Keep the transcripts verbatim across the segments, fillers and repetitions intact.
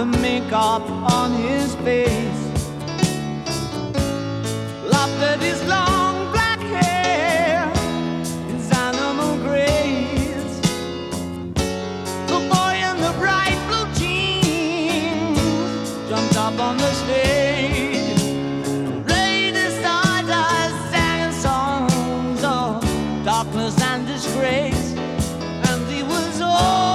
the makeup on his face, laughed at his long black hair, his animal grace. The boy in the bright blue jeans jumped up on the stage, raised his stardust, sang songs of darkness and disgrace, and he was all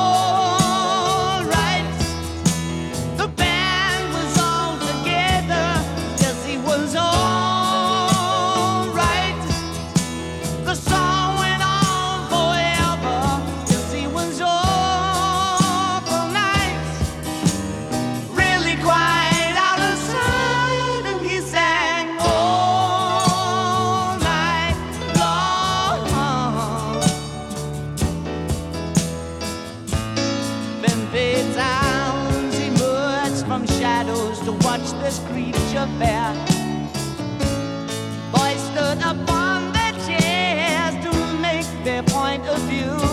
to watch this creature fair. Boys stood upon their chairs to make their point of view.